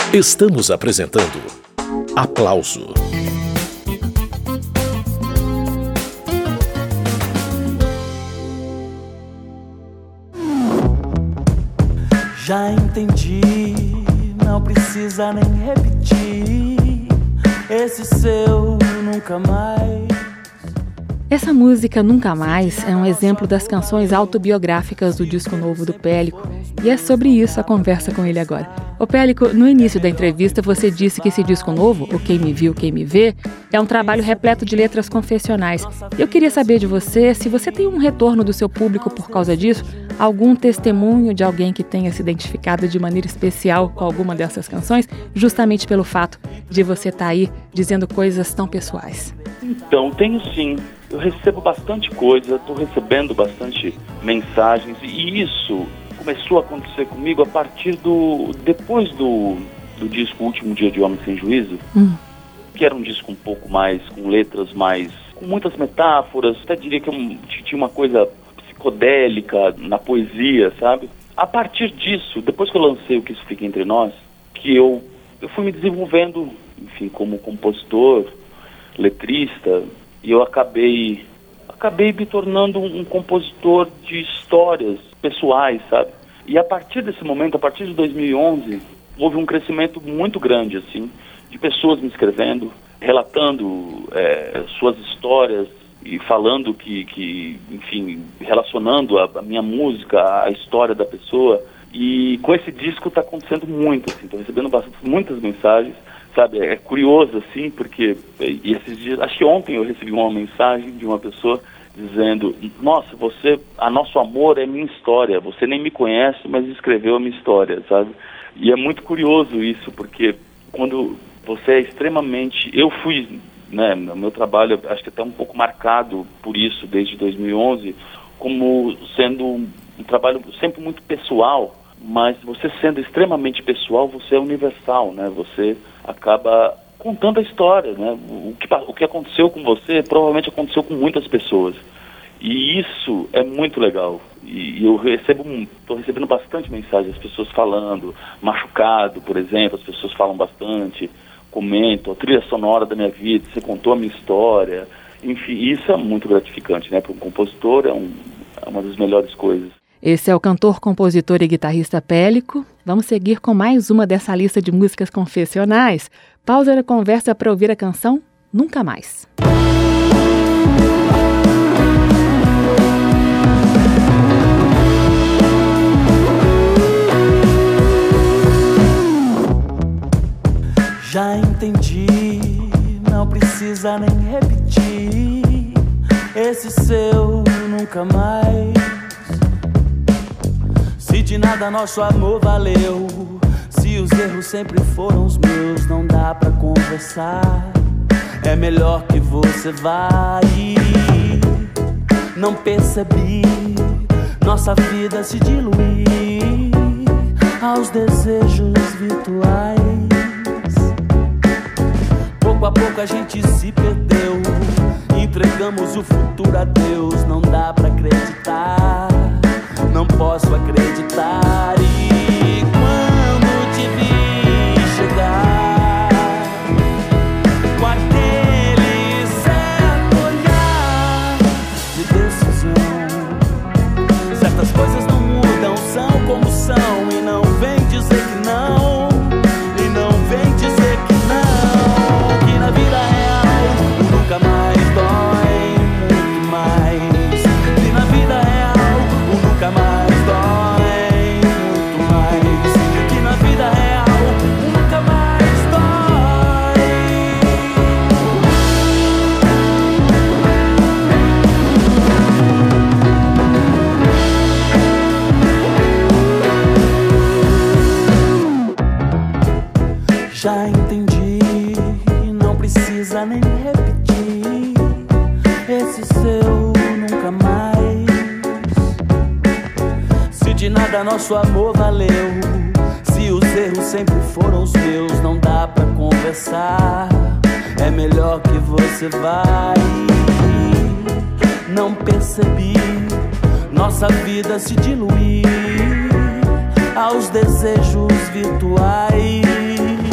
Estamos apresentando Aplauso. Já entendi, não precisa nem repetir esse seu nunca mais. Essa música Nunca Mais é um exemplo das canções autobiográficas do disco novo do Pélico, e é sobre isso a conversa com ele agora. Ô Pélico, no início da entrevista você disse que esse disco novo, o Quem Me Viu, Quem Me Vê, é um trabalho repleto de letras confessionais. Eu queria saber de você se você tem um retorno do seu público por causa disso, algum testemunho de alguém que tenha se identificado de maneira especial com alguma dessas canções, justamente pelo fato de você estar aí dizendo coisas tão pessoais. Então, tenho sim. Eu recebo bastante coisa, estou recebendo bastante mensagens, e isso começou a acontecer comigo a partir depois do disco Último Dia de Homem Sem Juízo, que era um disco um pouco mais, com letras mais, com muitas metáforas, até diria que tinha uma coisa psicodélica na poesia, sabe? A partir disso, depois que eu lancei O Que Isso Fica Entre Nós, que eu fui me desenvolvendo, enfim, como compositor, letrista, e eu acabei me tornando um compositor de histórias pessoais, sabe? E a partir desse momento, a partir de 2011, houve um crescimento muito grande, assim, de pessoas me escrevendo, relatando suas histórias e falando que enfim, relacionando a minha música à história da pessoa. E com esse disco está acontecendo muito, assim, estou recebendo muitas mensagens, sabe? É curioso, assim, porque esses dias, acho que ontem eu recebi uma mensagem de uma pessoa dizendo: nossa, nosso amor é minha história, você nem me conhece, mas escreveu a minha história, sabe? E é muito curioso isso, porque quando você é extremamente... Eu fui, né, no meu trabalho, acho que até um pouco marcado por isso desde 2011, como sendo um trabalho sempre muito pessoal, mas você sendo extremamente pessoal, você é universal, né? Você acaba contando a história, né? O que aconteceu com você provavelmente aconteceu com muitas pessoas. E isso é muito legal. E eu estou recebendo bastante mensagens, as pessoas falando, machucado, por exemplo, as pessoas falam bastante, comentam, a trilha sonora da minha vida, você contou a minha história. Enfim, isso é muito gratificante, né? Para um compositor é uma das melhores coisas. Esse é o cantor, compositor e guitarrista Pélico. Vamos seguir com mais uma dessa lista de músicas confessionais. Pausa na conversa para ouvir a canção Nunca Mais. Já entendi, não precisa nem repetir esse seu nunca mais. Se de nada nosso amor valeu, se os erros sempre foram os meus, não dá pra conversar, é melhor que você vá. Não percebi nossa vida se diluir aos desejos virtuais. Pouco a pouco a gente se perdeu, entregamos o futuro a Deus. Não dá pra acreditar, não posso acreditar. E quando te vi chegar com aquele certo olhar de decisão, certas coisas não mudam, são como são. E não vem dizer que não, e não vem dizer que não, que na vida real nunca mais dói muito mais. E na vida real nunca mais dói muito mais. Que na vida real nunca mais dói. Já entendi, não precisa nem repetir esse seu nunca mais. Se de nada nosso amor valeu, se os erros sempre foram os meus, não dá pra conversar, é melhor que você vá. Não percebi nossa vida se diluir aos desejos virtuais.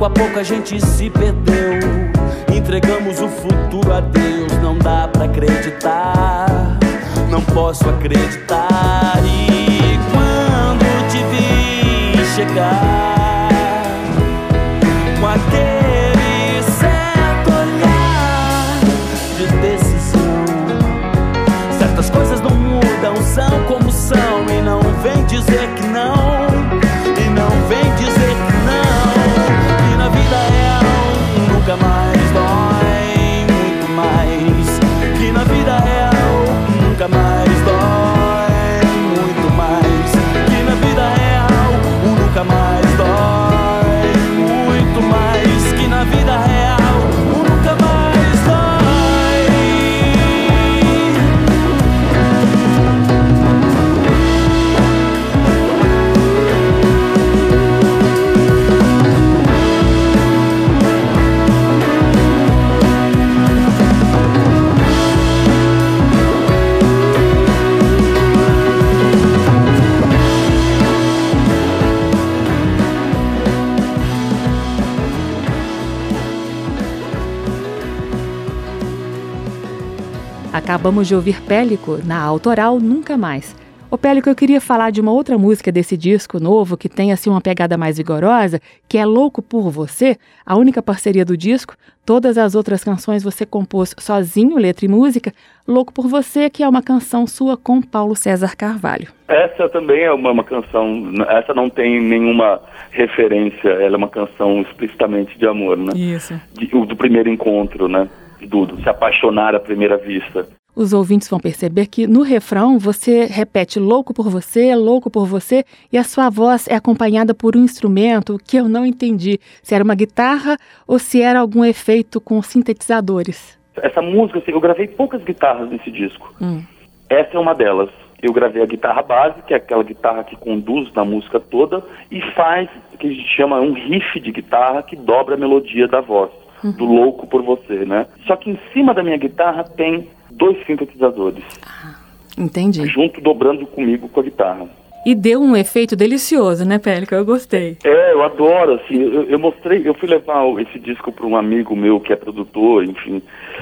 pouco a pouco a gente se perdeu. Entregamos o futuro a Deus. Não dá pra acreditar, não posso acreditar. E quando te vi chegar com aquele certo olhar de decisão, certas coisas não mudam, são como são. E não vem dizer que não, e não vem dizer que não. E na vida real nunca mais dói muito mais. Que na vida real nunca mais dói muito mais. Que na vida real nunca mais dói muito mais. Que na vida real nunca mais dói. Acabamos de ouvir Pélico na autoral Nunca Mais. Ô Pélico, eu queria falar de uma outra música desse disco novo que tem assim uma pegada mais vigorosa, que é Louco por Você, a única parceria do disco. Todas as outras canções você compôs sozinho, letra e música. Louco por Você, que é uma canção sua com Paulo César Carvalho. Essa também é uma canção, essa não tem nenhuma referência, ela é uma canção explicitamente de amor, né? Isso. Do primeiro encontro, né? Do se apaixonar à primeira vista. Os ouvintes vão perceber que no refrão você repete louco por você, e a sua voz é acompanhada por um instrumento que eu não entendi se era uma guitarra ou se era algum efeito com sintetizadores. Essa música, assim, eu gravei poucas guitarras nesse disco. Essa é uma delas. Eu gravei a guitarra base, que é aquela guitarra que conduz na música toda, e faz o que a gente chama um riff de guitarra que dobra a melodia da voz. Do Louco por Você, né? Só que em cima da minha guitarra tem 2 sintetizadores. Entendi. Junto, dobrando comigo com a guitarra. E deu um efeito delicioso, né, Pélico? Eu gostei. Eu adoro, assim, eu fui levar esse disco para um amigo meu que é produtor, enfim,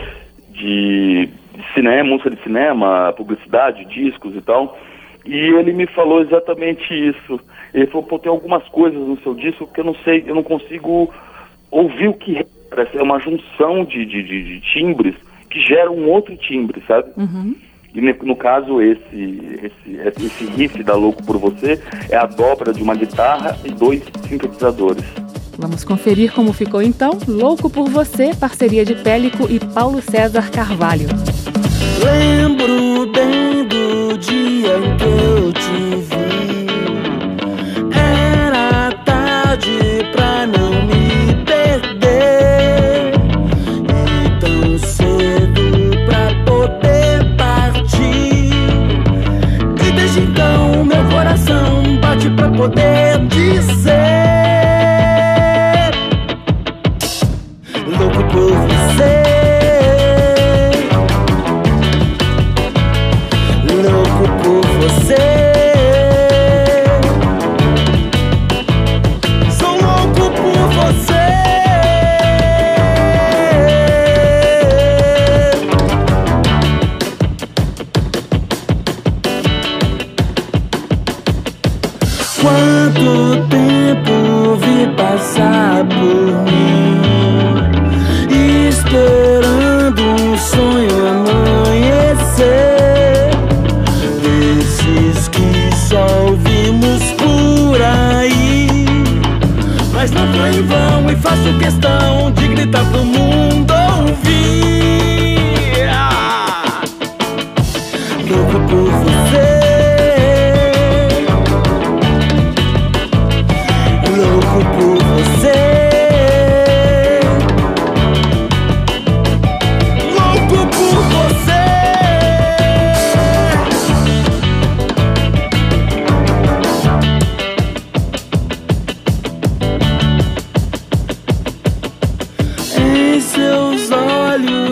de cinema, música de cinema, publicidade, discos e tal, e ele me falou exatamente isso. Ele falou, pô, tem algumas coisas no seu disco que eu não sei, eu não consigo ouvir o que parece, é uma junção de timbres que geram um outro timbre, sabe? E no caso, esse riff da Louco por Você é a dobra de uma guitarra e 2 sintetizadores. Vamos conferir como ficou então. Louco por Você, parceria de Pélico e Paulo César Carvalho. Lembro bem do dia em que eu te vi. Era tarde pra não me perder, e tão cedo pra poder partir. E desde então meu coração bate pra poder dizer: louco por você, louco por você. Quanto tempo vi passar por mim, esperando um sonho amanhecer, desses que só ouvimos por aí. Mas não tô em vão e faço questão de gritar pro mundo ouvir. Louco por você, louco por você, louco por você. Em seus olhos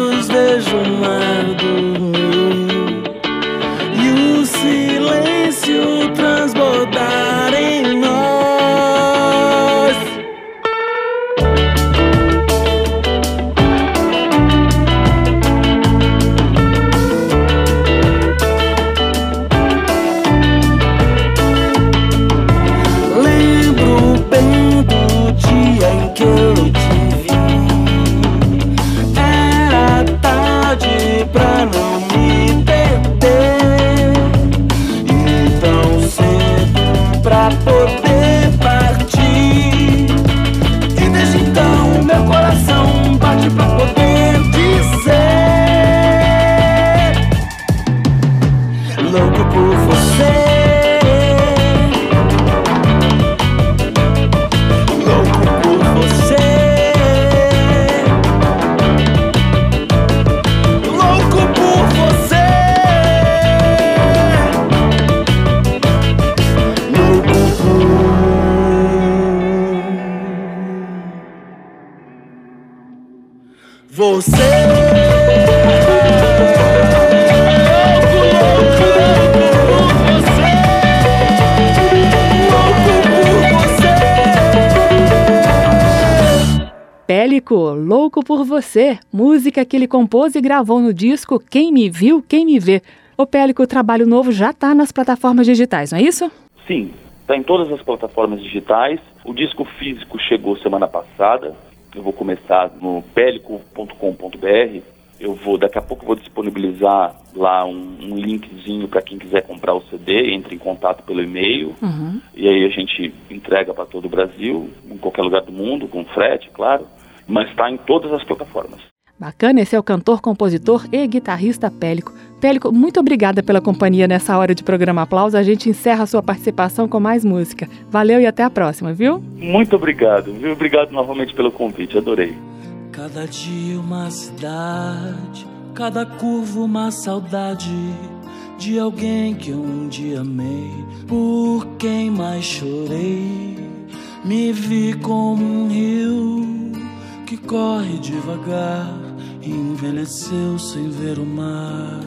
Pélico, Louco por Você, música que ele compôs e gravou no disco Quem Me Viu, Quem Me Vê. Ô Pélico, o trabalho novo já está nas plataformas digitais, não é isso? Sim, está em todas as plataformas digitais. O disco físico chegou semana passada. Eu vou começar no pelico.com.br. Daqui a pouco vou disponibilizar lá um linkzinho para quem quiser comprar o CD, entre em contato pelo e-mail, e aí a gente entrega para todo o Brasil, em qualquer lugar do mundo, com frete, claro, mas está em todas as plataformas. Bacana, esse é o cantor, compositor e guitarrista Pélico. Pélico, muito obrigada pela companhia nessa hora de programa Aplauso. A gente encerra a sua participação com mais música. Valeu e até a próxima, viu? Muito obrigado, viu? Obrigado novamente pelo convite, adorei. Cada dia uma cidade, cada curva uma saudade de alguém que um dia amei, por quem mais chorei. Me vi como um rio que corre devagar e envelheceu sem ver o mar.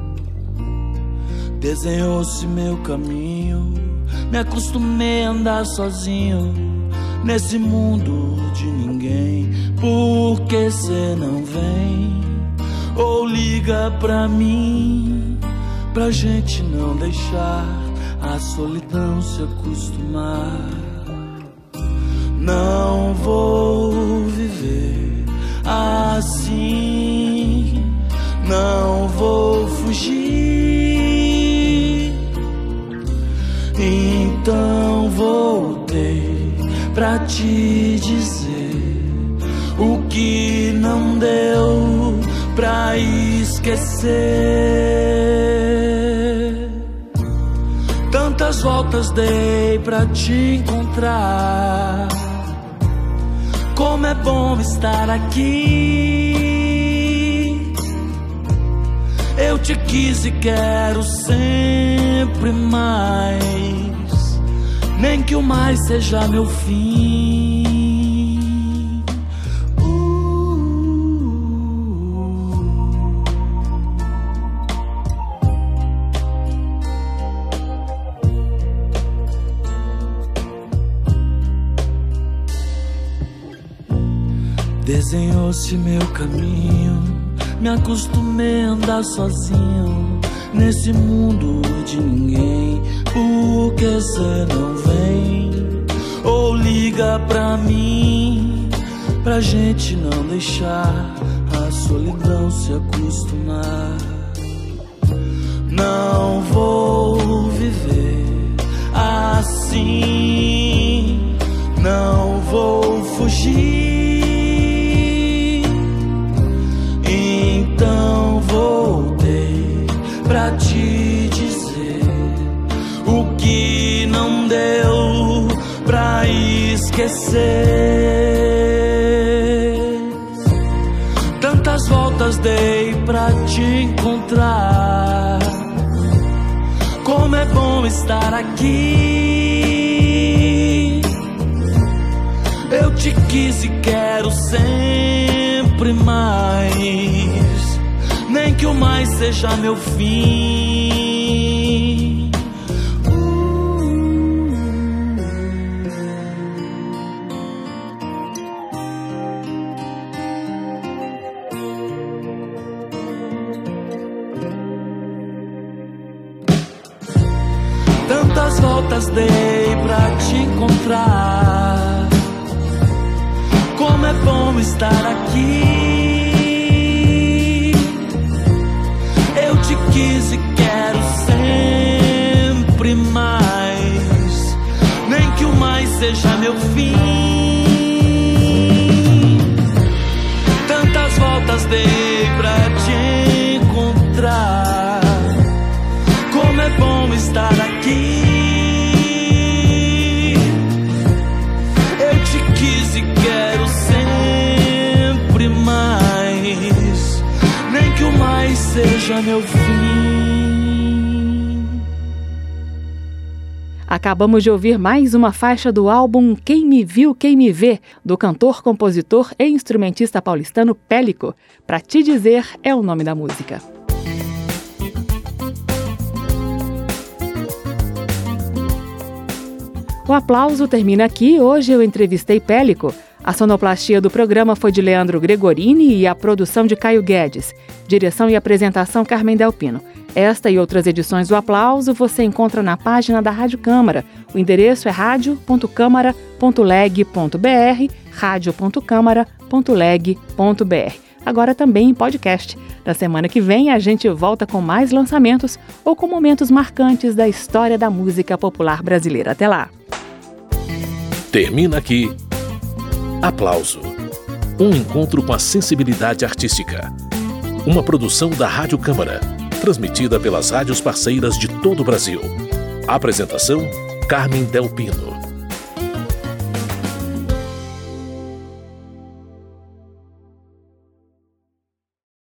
Desenhou-se meu caminho, me acostumei a andar sozinho nesse mundo de ninguém. Por que cê não vem ou liga pra mim, pra gente não deixar a solidão se acostumar? Não vou viver assim, não vou fugir. Então voltei pra te dizer o que não deu pra esquecer. Tantas voltas dei pra te encontrar. Como é bom estar aqui. Eu te quis e quero sempre mais, nem que o mais seja meu fim. Desenhou-se meu caminho, me acostumei a andar sozinho nesse mundo de ninguém. Por que cê não vem ou liga pra mim, pra gente não deixar a solidão se acostumar? Não vou viver assim, não vou fugir. Então voltei pra te dizer o que não deu pra esquecer. Tantas voltas dei pra te encontrar. Como é bom estar aqui. Eu te quis e quero sempre mais, nem que o mais seja meu fim. Tantas voltas dei pra te encontrar. Como é bom estar aqui. Eu te quis e quero sempre mais, nem que o mais seja meu fim. Tantas voltas dei pra te encontrar. Como é bom estar aqui. Eu te quis e quero sempre mais, nem que o mais seja meu fim. Acabamos de ouvir mais uma faixa do álbum Quem Me Viu, Quem Me Vê, do cantor, compositor e instrumentista paulistano Pélico. Pra Te Dizer é o nome da música. O Aplauso termina aqui. Hoje eu entrevistei Pélico. A sonoplastia do programa foi de Leandro Gregorini e a produção de Caio Guedes. Direção e apresentação Carmen Delpino. Esta e outras edições do Aplauso você encontra na página da Rádio Câmara. O endereço é radio.câmara.leg.br, radio.câmara.leg.br. Agora também em podcast. Na semana que vem a gente volta com mais lançamentos ou com momentos marcantes da história da música popular brasileira. Até lá! Termina aqui Aplauso. Um encontro com a sensibilidade artística. Uma produção da Rádio Câmara, transmitida pelas rádios parceiras de todo o Brasil. Apresentação: Carmen Delpino.